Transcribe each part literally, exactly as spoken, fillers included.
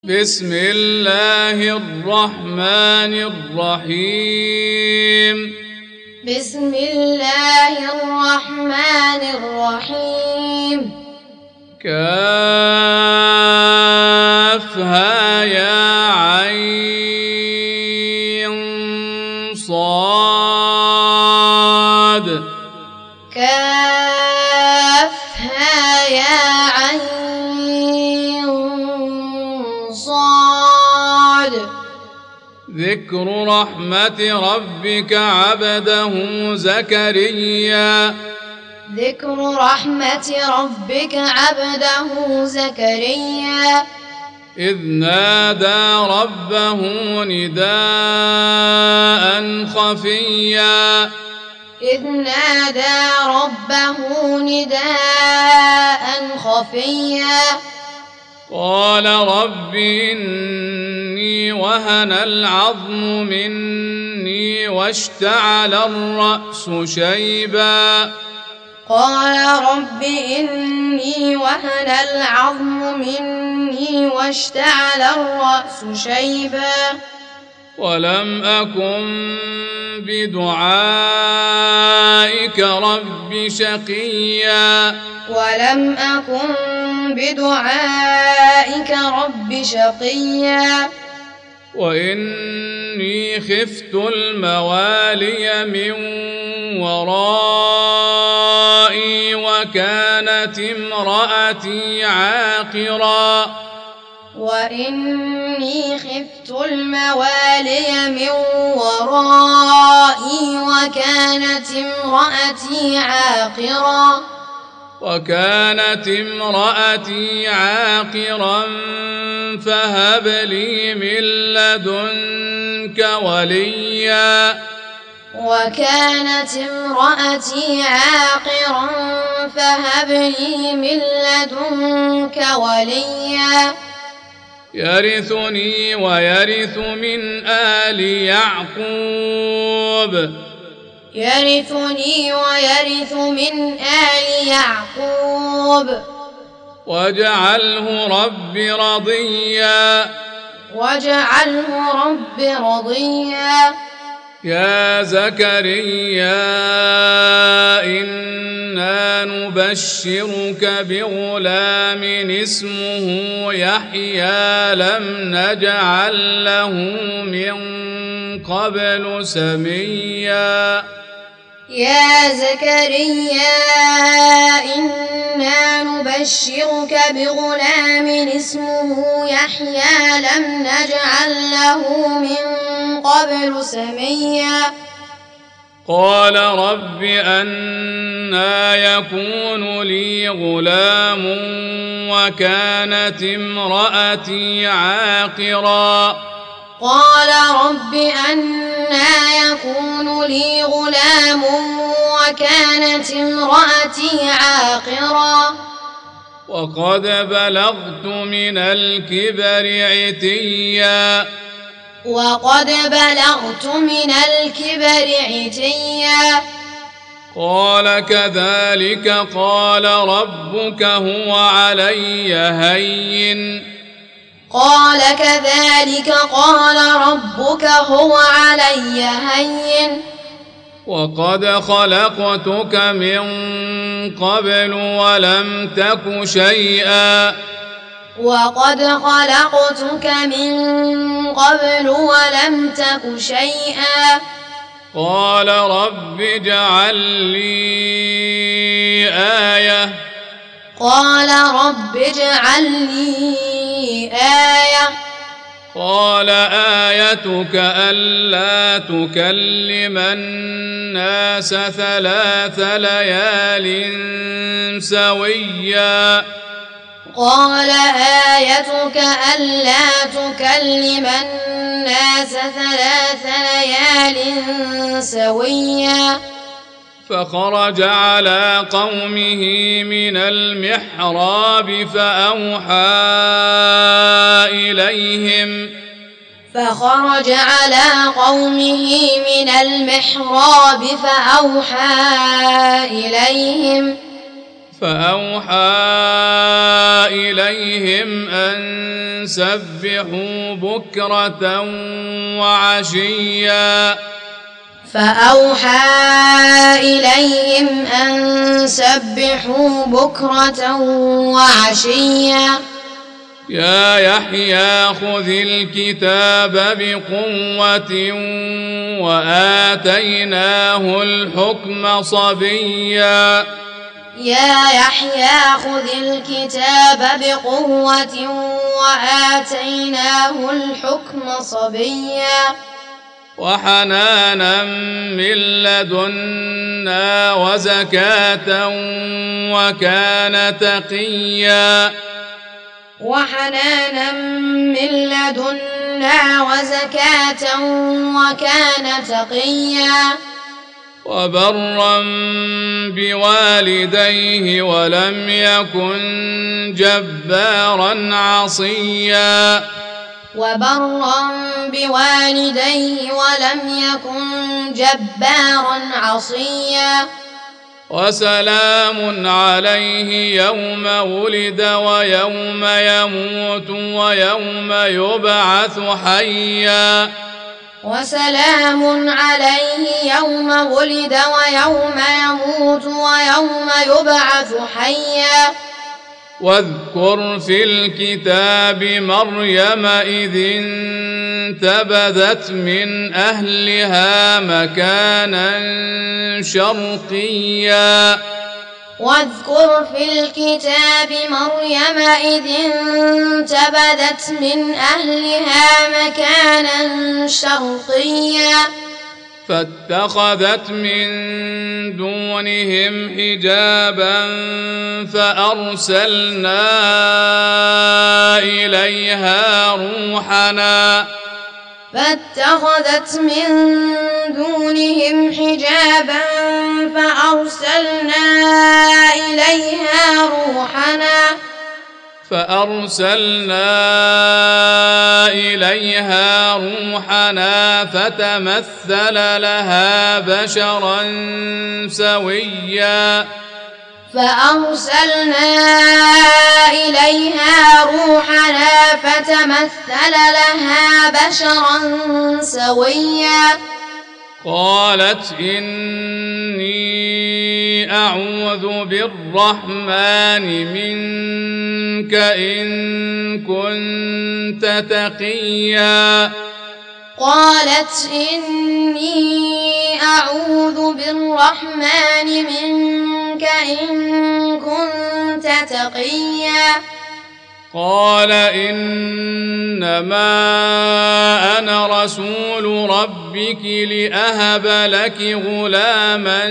بسم الله الرحمن الرحيم بسم الله الرحمن الرحيم كافها يا عين صاد كافها يا عين صاد ذكر رحمة ربك عبده زكريا ذكر رحمة ربك عبده زكريا إذ نادى ربه نداء خفيا إذ نادى ربه نداء خفيا قال رب إني وهن العظم مني واشتعل الرأس شيبا قال رب إني وهن العظم مني واشتعل الرأس شيبا ولم أكن بدعائك رب شقيا ولم أكن بدعائك رب شقيا وإني خفت الموالي من ورائي وكانت امرأتي عاقرا وإني خفت الموالي من ورائي وكانت امرأتي عاقرا وكانت امرأتي عاقرا فهب لي من لدنك وليا وكانت امرأتي عاقرا فهب لي من لدنك وليا يرثني ويرث من آل يعقوب يرثني ويرث من آل يعقوب واجعله رب رضيا واجعله رب رضيا يا زكريا إنا نبشرك بغلام اسمه يحيى لم نجعل له من قبل سميا يا زكريا إنا نبشرك بغلام اسمه يحيى لم نجعل له من قبل سميا قال رب أنى يكون لي غلام وكانت امرأتي عاقرا قال رب أنى يكون لي غلام وكانت امرأتي عاقرا وقد بلغت من الكبر عتيا وقد بلغت من الكبر عتيا قال كذلك قال ربك هو علي هين قال كذلك قال ربك هو علي هين وقد خلقتك من قبل ولم تك شيئا وقد خلقتك من قبل ولم تك شيئا قال رب اجعل لي آية قال رب اجعل لي آية قال آيتك ألا تكلم الناس ثلاث ليال سويا قال آيتك ألا تكلم الناس ثلاث ليال سويا فخرج على قومه من المحراب فأوحى إليهم فخرج على قومه من المحراب فأوحى إليهم فأوحى إليهم أن سبحوا بكرة وعشيا فأوحى إليهم أن سبحوا بكرة وعشيا يا يحيى خذ الكتاب بقوة وآتيناه الحكم صبيا يا يحيى خذ الكتاب بقوة وآتيناه الحكم صبيا وحنانا من لدنا وزكاة وكان تقيا وحنانا من لدنا وزكاة وكان تقيا وبرا بوالديه ولم يكن جبارا عصيا وبرا بوالديه ولم يكن جبارا عصيا وسلام عليه يوم ولد ويوم يموت ويوم يبعث حيا وسلام عليه يوم ولد ويوم يموت ويوم يبعث حيا واذكر في الكتاب مريم إذ انتبذت من أهلها مكانا شرقيا واذكر في الكتاب مريم إذ انتبذت من أهلها مكانا شرقيا فاتخذت من دونهم حجابا فأرسلنا إليها روحنا فاتخذت من دونهم حجابا فأرسلنا إليها روحنا فأرسلنا إليها روحنا فتمثل لها بشرا سويا فأرسلنا إليها روحنا فتمثل لها بشرا سويا قالت إني أعوذ بالرحمن منك إن كنت تقيا قالت إني أعوذ بالرحمن منك إن كنت تقيا قال إنما أنا رسول ربك لأهب لك غلاما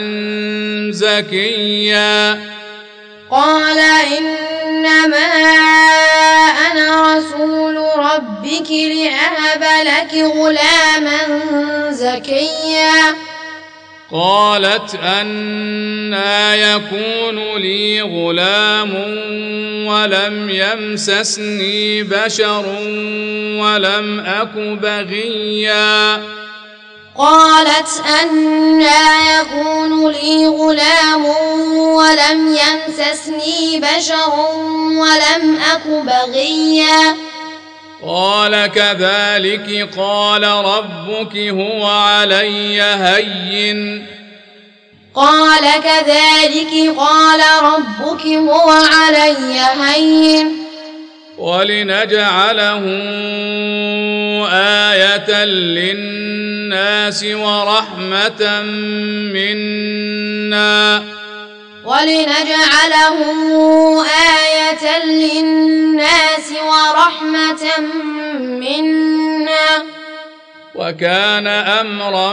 زكيا قال إنما أنا رسول ربك لأهب لك غلاما زكيا قالت أنى يكون لي غلام ولم يمسسني بشر ولم أك بغيا قالت أنى يكون لي غلام ولم يمسسني بشر ولم أك بغيا قال كذلك قال ربك هو علي هين قال كذلك قال ربك هو علي هين ولنجعله آية للناس ورحمة منا ولنجعله آية للناس ورحمة منا وكان أمرا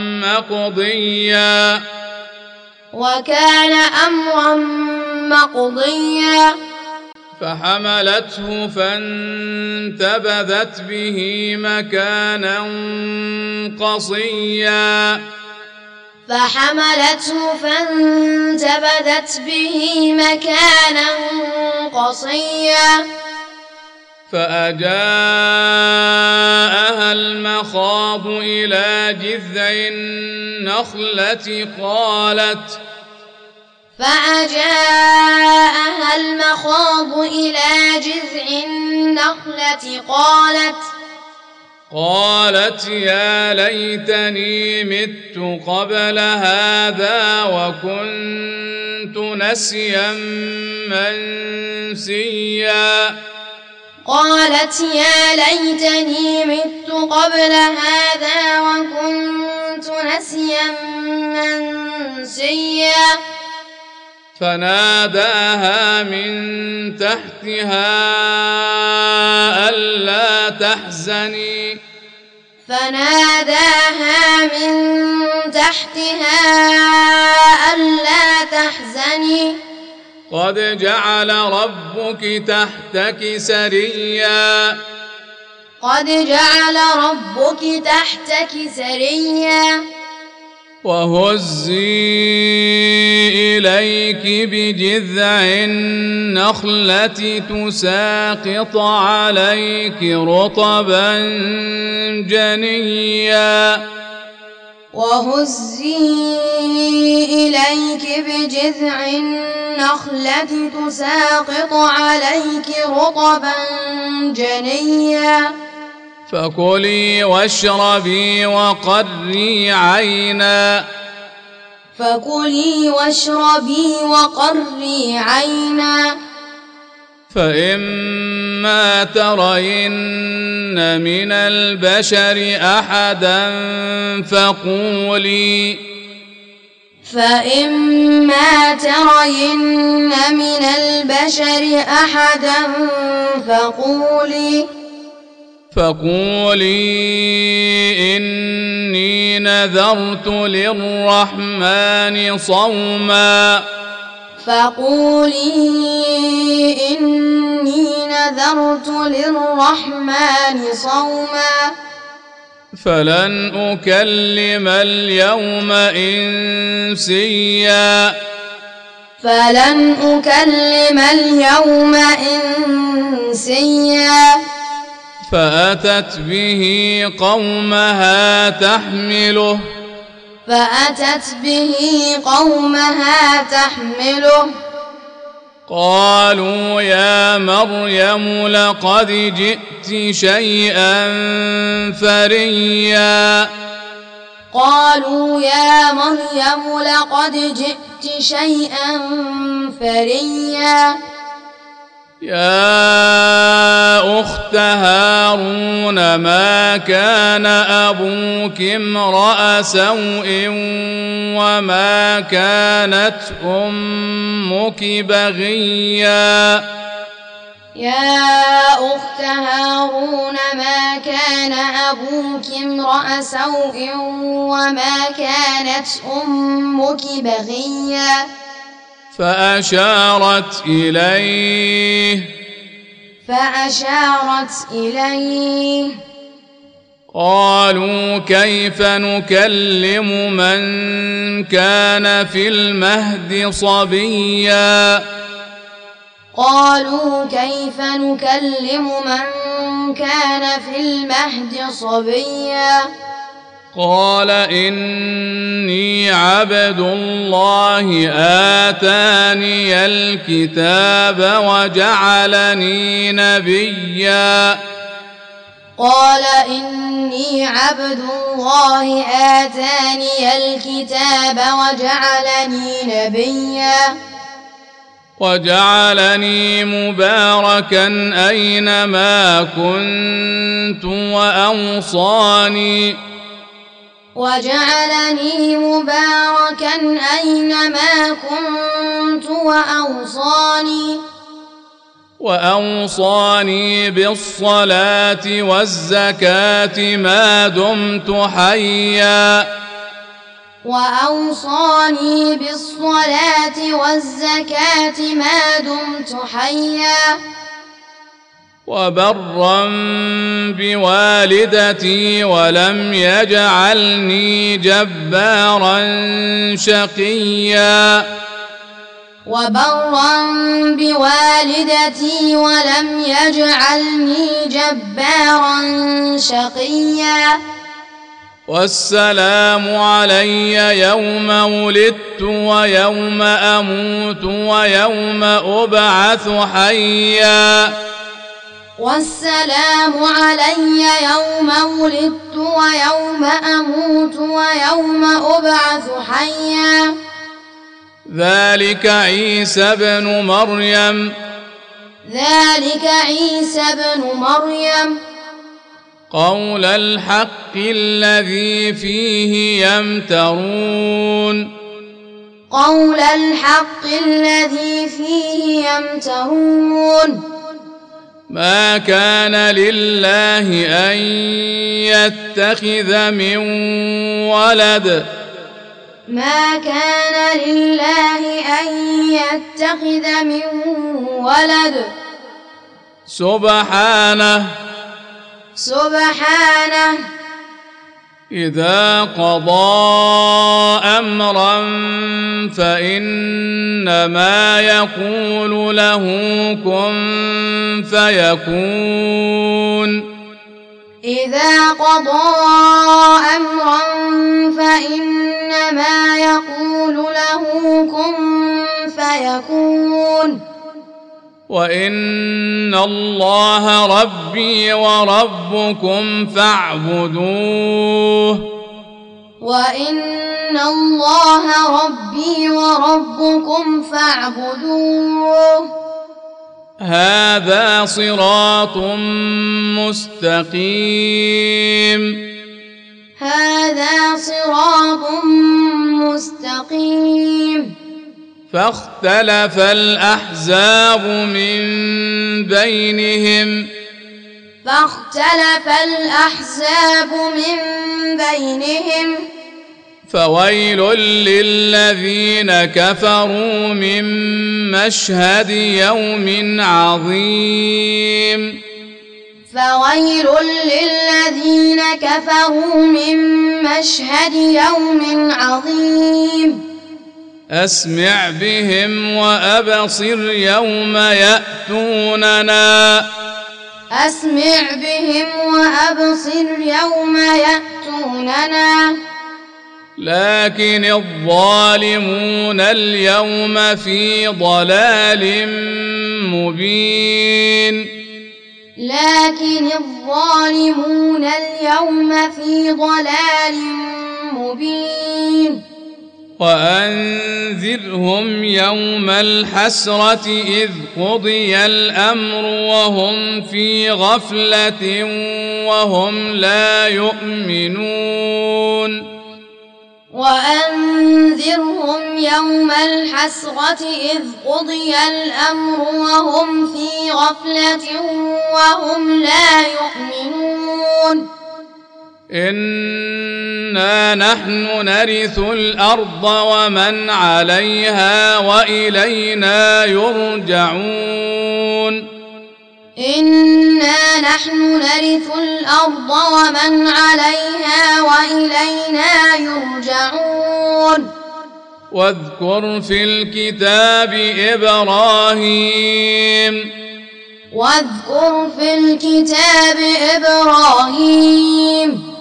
مقضيا وكان أمرا مقضيا فحملته فانتبذت به مكانا قصيا فحملته فانتبذت به مكانا قصيا فأجاءها المخاض إلى جذع النخلة قالت فأجاءها المخاض إلى جذع النخلة قالت قالت يا ليتني مت قبل هذا وكنت نسيا منسيا قالت يا ليتني مت قبل هذا وكنت نسيا منسيا فناداها من تحتها ألا تحزني فناداها من تحتها ألا تحزني قد جعل ربك تحتك سريا قد جعل ربك تحتك سريا وهزي إليك بجذع النخلة تساقط عليك رطبا جنيا وهزي إليك بجذع النخلة تساقط عليك رطبا جنيا فكلي واشربي وقري عينا فكلي واشربي وقري عينا فإما ترين من البشر أحدا فقولي فإما ترين من البشر أحدا فقولي فقولي إني نذرت للرحمن صوما فقولي إني نذرت للرحمن صوما فلن أكلم اليوم إنسيا فلن أكلم اليوم إنسيا فأتت به قومها تحمله فأتت به قومها تحمله قالوا يا مريم لقد جئت شيئا فريا قالوا يا مريم لقد جئت شيئا فريا يا أخت هارون ما كان أبوك امرأ سوء وما كانت أمك بغيا يا أخت هارون ما كان أبوك امرأ سوء وما كانت أمك بغيا فأشارت إليه فأشارت إليه قالوا كيف نكلم من كان في المهد صبيا قالوا كيف نكلم من كان في المهد صبيا قال إني عبد الله آتاني الكتاب وجعلني نبيا قال إني عبد الله آتاني الكتاب وجعلني نبيا وجعلني مباركا أينما كنت وأوصاني وجعلني مباركا أينما كنت وأوصاني وأوصاني بالصلاة والزكاة ما دمت حيا وأوصاني بالصلاة والزكاة ما دمت حيا وبرا بوالدتي ولم يجعلني جبارا شقيا وبرا بوالدتي ولم يجعلني جبارا شقيا والسلام علي يوم ولدت ويوم أموت ويوم أبعث حيا والسلام علي يوم ولدت ويوم أموت ويوم أبعث حيا ذلك عيسى بن مريم ذلك عيسى بن مريم قول الحق الذي فيه يمترون قول الحق الذي فيه يمترون ما كان لله أن يتخذ من ولد ما كان لله أن يتخذ من ولد سبحانه سبحانه إذا قضى أمرا فإنما يقول له كن فيكون إذا قضى أمرا فإنما يقول له كن فيكون وإن الله ربي وربكم فاعبدوه وإن الله ربي وربكم فاعبدوه هذا صراط مستقيم هذا صراط مستقيم فاختلف الأحزاب من بينهم فاختلف الأحزاب من بينهم فويل للذين كفروا من مشهد يوم عظيم فويل للذين كفروا من مشهد يوم عظيم أسمع بهم وأبصر يوم يأتوننا أسمع بهم وأبصر يوم يأتوننا لكن الظالمون اليوم في ضلال مبين لكن الظالمون اليوم في ضلال مبين وأنذرهم يوم الحسرة إذ قضي الأمر وهم في غفلة وهم لا يؤمنون وأنذرهم يوم الحسرة إذ قضي الأمر وهم في غفلة وهم لا يؤمنون إنا نحن نرث الأرض ومن عليها وإلينا يرجعون إنا نحن نرث الأرض ومن عليها وإلينا يرجعون واذكر في الكتاب إبراهيم واذكر في الكتاب إبراهيم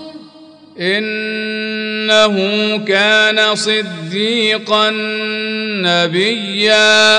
إنه كان صديقا نبيا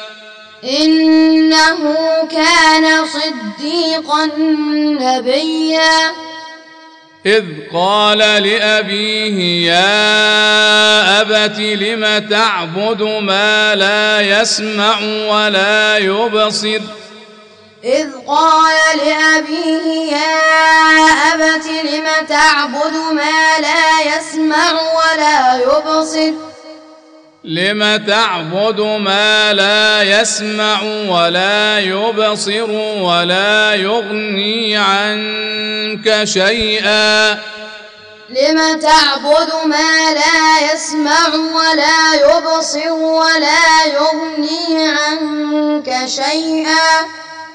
إنه كان صديقا نبيا إذ قال لأبيه يا أبت لم تعبد ما لا يسمع ولا يبصر إذ قال لأبيه يا أبت لم تعبد ما لا يسمع ولا يبصر لم تعبد ما لا يسمع ولا يبصر ولا يغني عنك شيئا لم تعبد ما لا يسمع ولا يبصر ولا يغني عنك شيئا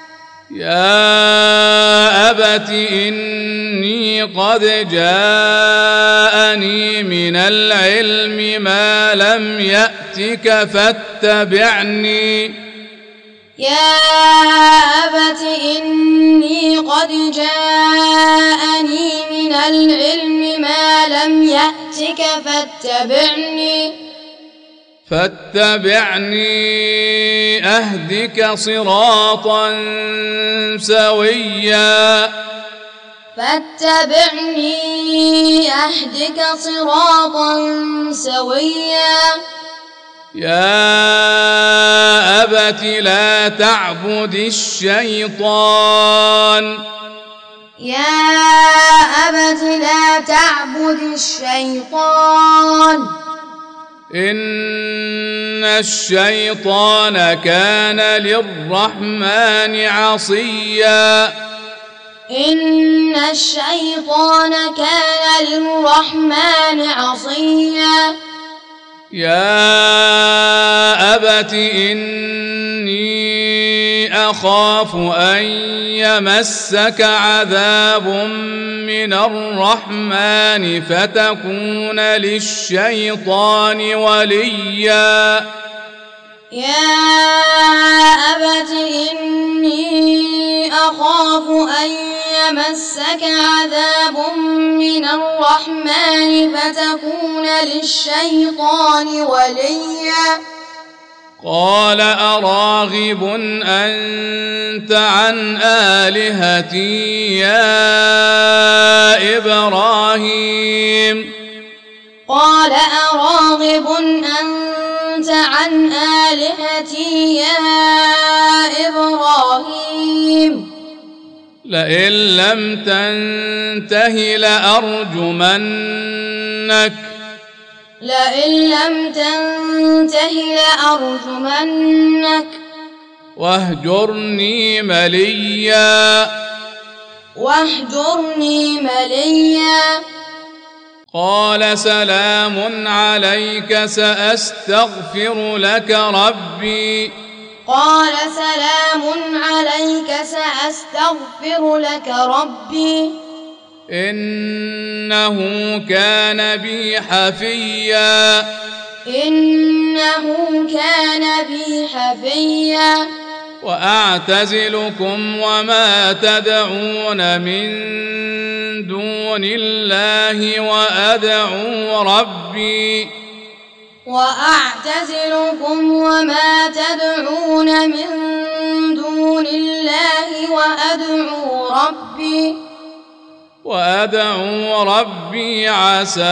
يا أبت إني قد جاءني من العلم ما لم يأتك فاتبعني يا أبت إني قد جاءني من العلم ما يأتك فاتبعني فاتبعني أهدك صراطا سويا فاتبعني أهدك صراطا سويا يا أبت لا تعبد الشيطان يا أبت لا تعبد الشيطان إن الشيطان كان للرحمن عصيا إن الشيطان كان للرحمن عصيا يا أبت إني أخاف أن يمسك عذاب من الرحمن فتكون للشيطان وليا يا أبت إني أخاف أن يمسك عذاب من الرحمن فتكون للشيطان وليا قال أراغب أنت عن آلهتي يا إبراهيم قال أراغب أنت عن آلهتي يا إبراهيم لئن لم تنته لأرجمنك لئن لم تنته لأرجمنك واهجرني مليا واهجرني مليا قال سلام عليك سأستغفر لك ربي قال سلام عليك سأستغفر لك ربي إنه كان بي حفيا إنه كان بي حفيا وأعتزلكم وما تدعون من دون الله وأدعو ربي وأعتزلكم وما تدعون من دون الله وأدعو ربي وأدعو ربي عسى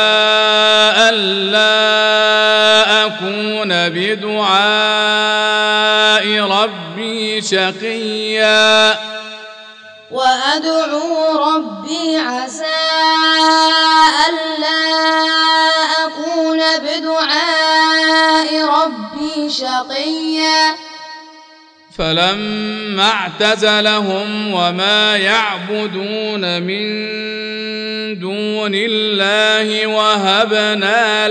ألا أكون بدعاء ربي شقيا وأدعو ربي عسى ألا أكون بدعاء ربي شقيا فلما اعتزلهم وما يعبدون من دون الله وهبنا